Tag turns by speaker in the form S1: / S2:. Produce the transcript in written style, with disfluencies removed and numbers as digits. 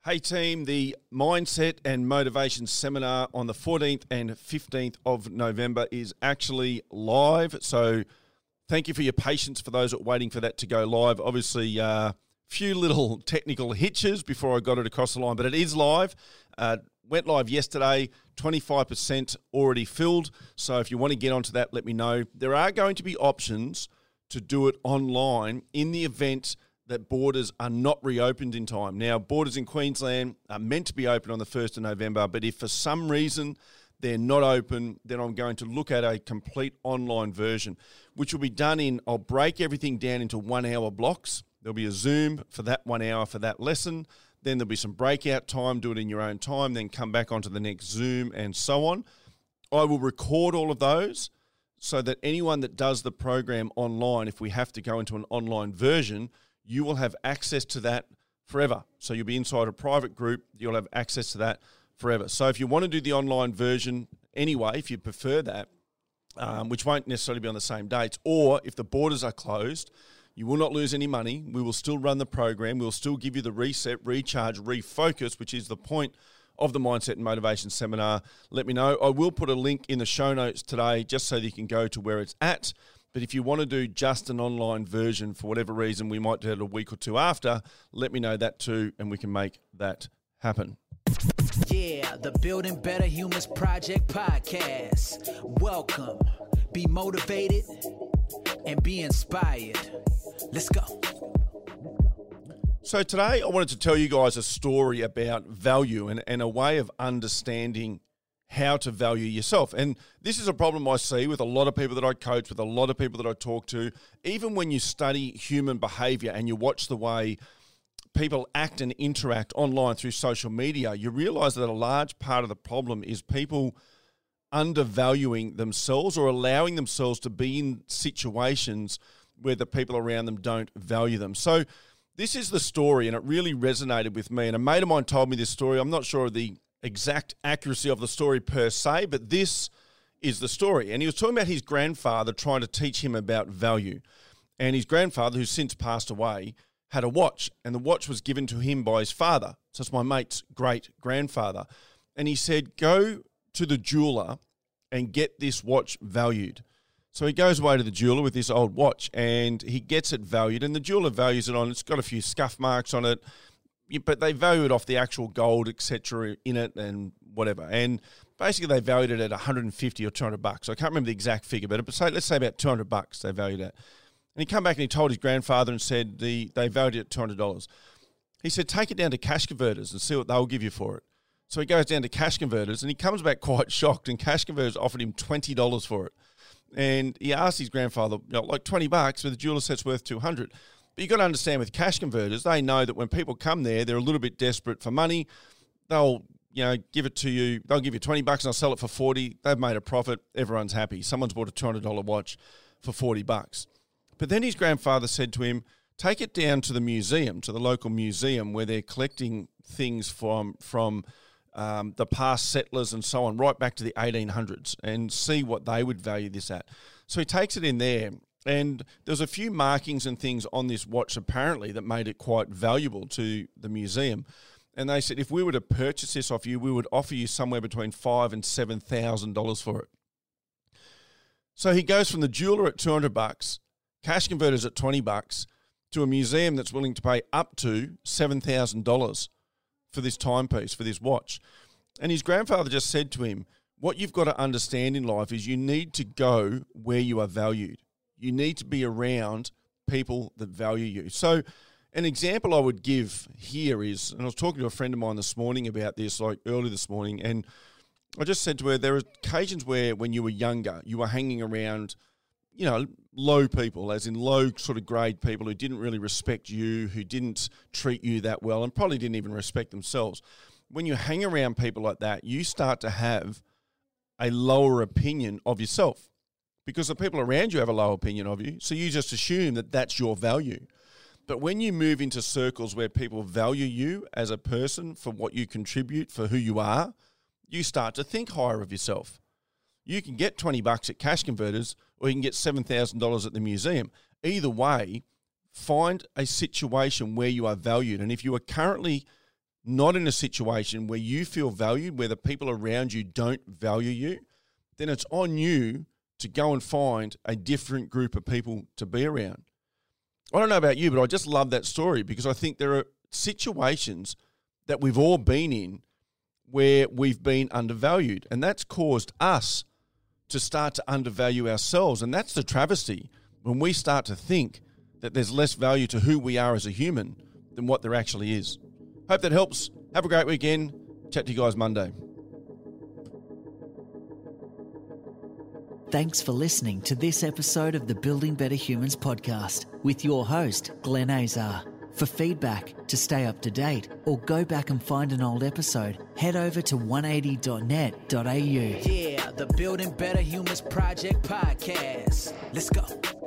S1: Hey team, the Mindset and Motivation Seminar on the 14th and 15th of November is actually live. So thank you for your patience for those that are waiting for that to go live. Obviously, few little technical hitches before I got it across the line, but it is live. Went live yesterday, 25% already filled. So if you want to get onto that, let me know. There are going to be options to do it online in the event that borders are not reopened in time. Now, borders in Queensland are meant to be open on the 1st of November, but if for some reason they're not open, then I'm going to look at a complete online version, which will be done I'll break everything down into 1 hour blocks. There'll be a Zoom for that 1 hour for that lesson. Then there'll be some breakout time, do it in your own time, then come back onto the next Zoom and so on. I will record all of those so that anyone that does the program online, if we have to go into an online version, you will have access to that forever. So you'll be inside a private group. You'll have access to that forever. So if you want to do the online version anyway, if you prefer that, which won't necessarily be on the same dates, or if the borders are closed, you will not lose any money. We will still run the program. We'll still give you the reset, recharge, refocus, which is the point of the Mindset and Motivation Seminar. Let me know. I will put a link in the show notes today just so that you can go to where it's at. But if you want to do just an online version for whatever reason, we might do it a week or two after, let me know that too, and we can make that happen.
S2: Yeah, the Building Better Humans Project podcast. Welcome. Be motivated and be inspired. Let's go.
S1: So today I wanted to tell you guys a story about value and a way of understanding how to value yourself. And this is a problem I see with a lot of people that I coach, with a lot of people that I talk to. Even when you study human behavior and you watch the way people act and interact online through social media, you realize that a large part of the problem is people undervaluing themselves or allowing themselves to be in situations where the people around them don't value them. So this is the story, and it really resonated with me. And a mate of mine told me this story. I'm not sure of the exact accuracy of the story per se, but this is the story. And he was talking about his grandfather trying to teach him about value. And his grandfather, who's since passed away, had a watch, and the watch was given to him by his father. So it's my mate's great-grandfather. And he said, go to the jeweler and get this watch valued. So he goes away to the jeweler with this old watch, and he gets it valued, and the jeweler values it on, it's got a few scuff marks on it, but they value it off the actual gold, etc., in it and whatever. And basically they valued it at 150 or 200 bucks. I can't remember the exact figure, but let's say about 200 bucks they valued it. And he came back and he told his grandfather and said they valued it at $200. He said, take it down to Cash Converters and see what they'll give you for it. So he goes down to Cash Converters and he comes back quite shocked, and Cash Converters offered him $20 for it. And he asked his grandfather, like 20 bucks, but the jeweler said it's worth 200. But you've got to understand, with Cash Converters, they know that when people come there, they're a little bit desperate for money. They'll, give it to you. They'll give you 20 bucks and they'll sell it for 40. They've made a profit. Everyone's happy. Someone's bought a $200 watch for 40 bucks. But then his grandfather said to him, take it down to the museum, to the local museum where they're collecting things from the past settlers and so on, right back to the 1800s, and see what they would value this at. So he takes it in there. And there's a few markings and things on this watch apparently that made it quite valuable to the museum. And they said, if we were to purchase this off you, we would offer you somewhere between $5,000 and $7,000 for it. So he goes from the jeweler at 200 bucks, Cash Converters at 20 bucks, to a museum that's willing to pay up to $7,000 for this timepiece, for this watch. And his grandfather just said to him, what you've got to understand in life is you need to go where you are valued. You need to be around people that value you. So an example I would give here is, and I was talking to a friend of mine this morning about this, like early this morning, and I just said to her, there are occasions where when you were younger, you were hanging around, low people, as in low sort of grade people who didn't really respect you, who didn't treat you that well, and probably didn't even respect themselves. When you hang around people like that, you start to have a lower opinion of yourself, because the people around you have a low opinion of you. So you just assume that that's your value. But when you move into circles where people value you as a person for what you contribute, for who you are, you start to think higher of yourself. You can get 20 bucks at Cash Converters, or you can get $7,000 at the museum. Either way, find a situation where you are valued. And if you are currently not in a situation where you feel valued, where the people around you don't value you, then it's on you to go and find a different group of people to be around. I don't know about you, but I just love that story because I think there are situations that we've all been in where we've been undervalued, and that's caused us to start to undervalue ourselves. And that's the travesty, when we start to think that there's less value to who we are as a human than what there actually is. Hope that helps. Have a great weekend. Chat to you guys Monday.
S2: Thanks for listening to this episode of the Building Better Humans podcast with your host, Glenn Azar. For feedback, to stay up to date, or go back and find an old episode, head over to 180.net.au. Yeah, the Building Better Humans Project podcast. Let's go.